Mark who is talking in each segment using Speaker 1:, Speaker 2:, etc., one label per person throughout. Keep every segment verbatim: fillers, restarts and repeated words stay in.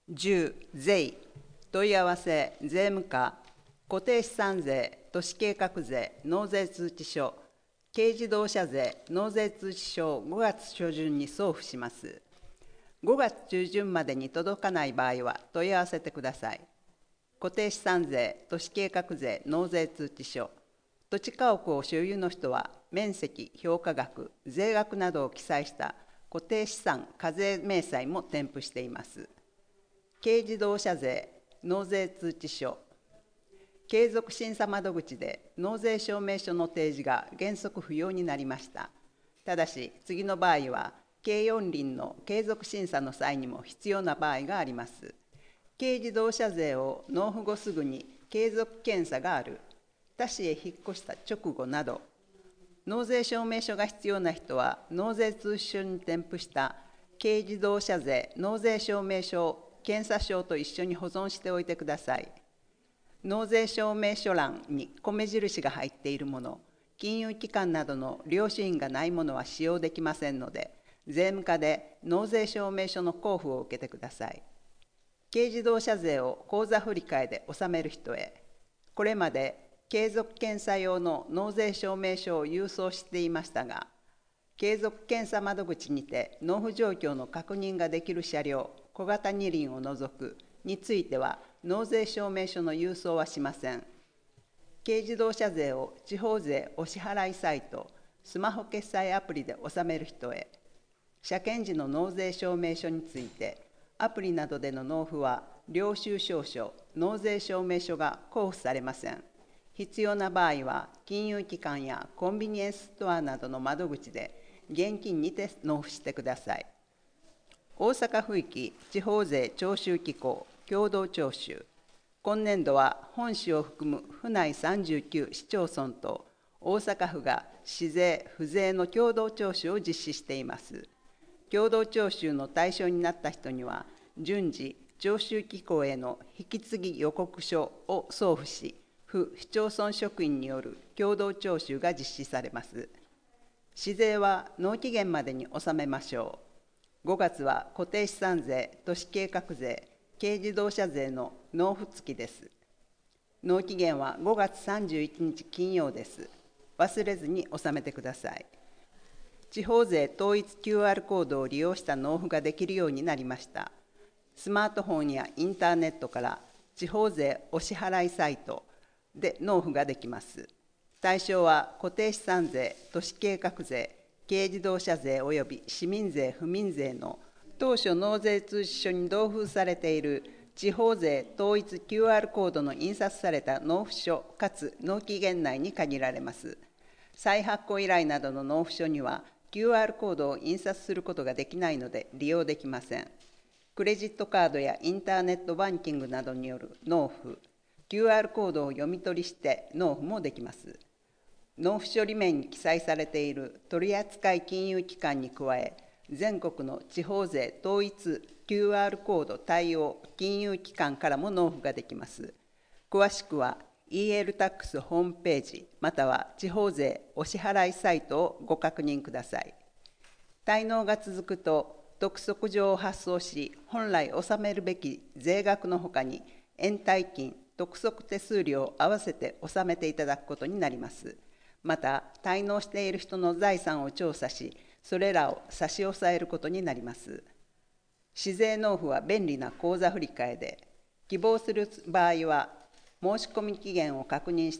Speaker 1: じゅう、税、問い合わせ、税務課、固定資産税、都市計画税、納税通知書、軽自動車税、納税通知書をごがつ初旬に送付します。ごがつ中旬までに届かない場合は問い合わせてください。固定資産税、都市計画税、納税通知書、土地家屋を所有の人は、面積、評価額、税額などを記載した固定資産課税明細も添付しています。軽自動車税、納税通知書、継続審査窓口で納税証明書の提示が原則不要になりました。ただし、次の場合は、軽四輪の継続審査の際にも必要な場合があります。軽自動車税を納付後すぐに継続検査がある、他市へ引っ越した直後など、納税証明書が必要な人は、納税通知書に添付した軽自動車税納税証明書を検査証と一緒に保存しておいてください。納税証明書欄に米印が入っているもの、金融機関などの領収印がないものは使用できませんので、税務課で納税証明書の交付を受けてください。軽自動車税を口座振替で納める人へ、これまで継続検査用の納税証明書を郵送していましたが、継続検査窓口にて納付状況の確認ができる車両、小型二輪を除くについては、納税証明書の郵送はしません。軽自動車税を地方税お支払いサイト、スマホ決済アプリで納める人へ、車検時の納税証明書について、アプリなどでの納付は、領収証書、納税証明書が交付されません。必要な場合は、金融機関やコンビニエンスストアなどの窓口で、現金にて納付してください。大阪府域地方税徴収機構共同徴収、今年度は本市を含む府内さんじゅうきゅう市町村と大阪府が市税・府税の共同徴収を実施しています。共同徴収の対象になった人には、順次、徴収機構への引き継ぎ予告書を送付し、府市町村職員による共同徴収が実施されます。市税は納期限までに納めましょう。ごがつは固定資産税、都市計画税、軽自動車税の納付付きです。納期限はごがつさんじゅういちにち金曜です。忘れずに納めてください。地方税統一 キューアール コードを利用した納付ができるようになりました。スマートフォンやインターネットから地方税お支払いサイトで納付ができます。対象は固定資産税、都市計画税、軽自動車税及び市民税・府民税の当初納税通知書に同封されている地方税統一 キューアール コードの印刷された納付書かつ納期限内に限られます。再発行依頼などの納付書には キューアール コードを印刷することができないので利用できません。クレジットカードやインターネットバンキングなどによる納付、キューアール コードを読み取りして納付もできます。納付書裏面に記載されている取扱金融機関に加え、全国の地方税統一 キューアール コード対応金融機関からも納付ができます。詳しくは イーエル タックスホームページまたは地方税お支払いサイトをご確認ください。滞納が続くと督促状を発送し、本来納めるべき税額のほかに延滞金、督促手数料を合わせて納めていただくことになります。また、滞納している人の財産を調査し、それらを差し押さえることになります。市税納付は便利な口座振替で、希望する場合は、申し込み期限を確認して、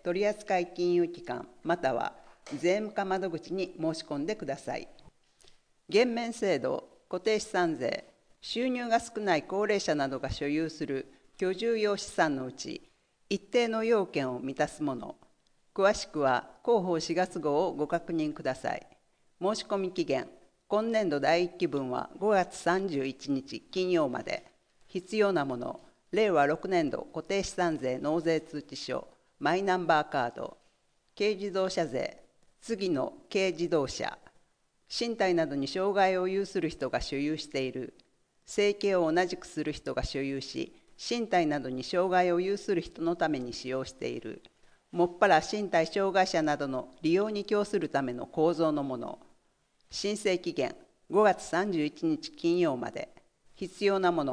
Speaker 1: 取扱金融機関または税務課窓口に申し込んでください。減免制度、固定資産税、収入が少ない高齢者などが所有する居住用資産のうち、一定の要件を満たすもの、詳しくは広報しがつ号をご確認ください。申し込み期限、今年度だいいっきぶんはごがつさんじゅういちにち金曜まで。必要なもの、れいわろくねんど固定資産税納税通知書、マイナンバーカード、軽自動車税、次の軽自動車、身体などに障害を有する人が所有している、生計を同じくする人が所有し、身体などに障害を有する人のために使用している、もっぱら身体障害者などの利用に供するための構造のもの、申請期限ごがつさんじゅういちにち金曜まで。必要なもの、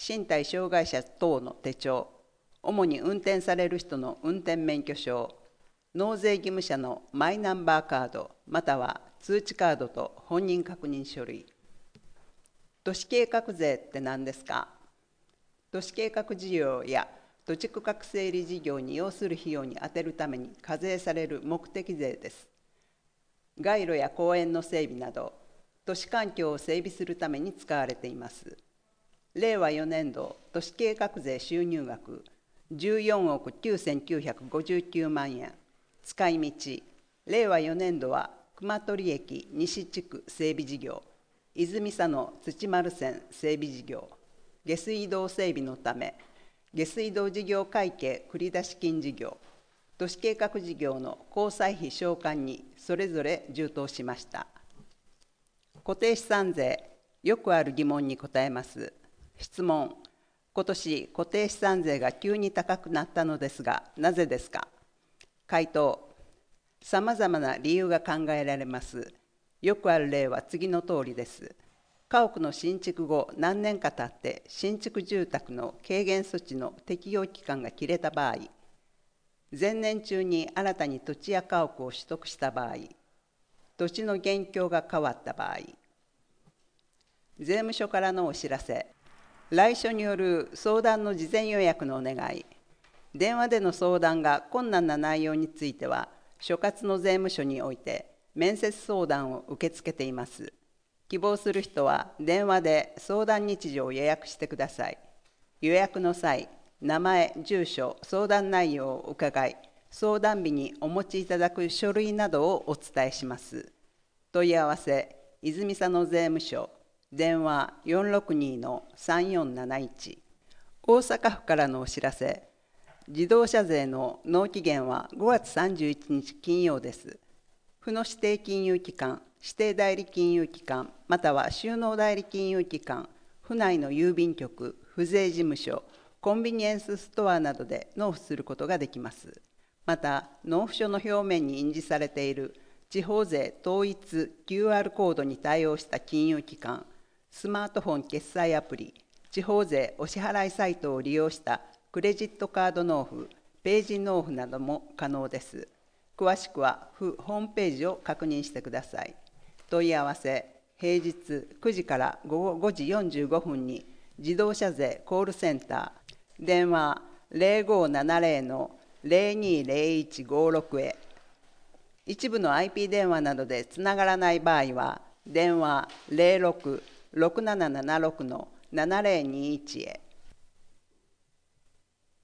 Speaker 1: 身体障害者等の手帳、主に運転される人の運転免許証、納税義務者のマイナンバーカード、または通知カードと本人確認書類。都市計画税って何ですか？都市計画事業や土地区画整理事業に要する費用に充てるために課税される目的税です。街路や公園の整備など、都市環境を整備するために使われています。れいわよねんど都市計画税収入額じゅうよんおくきゅうせんきゅうひゃくごじゅうきゅうまんえん。使い道、れいわよねんどは熊取駅西地区整備事業、泉佐野土丸線整備事業、下水道整備のため下水道事業会計繰出金事業、都市計画事業の交際費償還にそれぞれ充当しました。固定資産税、よくある疑問に答えます。質問、今年固定資産税が急に高くなったのですが、なぜですか？回答、さまざまな理由が考えられます。よくある例は次の通りです。家屋の新築後何年か経って新築住宅の軽減措置の適用期間が切れた場合、前年中に新たに土地や家屋を取得した場合、土地の現況が変わった場合、税務署からのお知らせ、来所による相談の事前予約のお願い、電話での相談が困難な内容については、所轄の税務署において面接相談を受け付けています。希望する人は電話で相談日時を予約してください。予約の際、名前、住所、相談内容を伺い、相談日にお持ちいただく書類などをお伝えします。問い合わせ、泉佐野税務署、電話 よんろくに さんよんなないち。大阪府からのお知らせ、自動車税の納期限はごがつさんじゅういちにち金曜です。府の指定金融機関、指定代理金融機関、または収納代理金融機関、府内の郵便局、府税事務所、コンビニエンスストアなどで納付することができます。また、納付書の表面に印字されている地方税統一 キューアール コードに対応した金融機関、スマートフォン決済アプリ、地方税お支払いサイトを利用したクレジットカード納付、ページ納付なども可能です。詳しくは府ホームページを確認してください。問い合わせ、平日くじからごごごじよんじゅうごふんに自動車税コールセンター、電話 ぜろごななぜろ ぜろにぜろいちごろく へ。一部の アイピー 電話などでつながらない場合は、電話 ぜろろくろくななななろくななぜろにいち へ。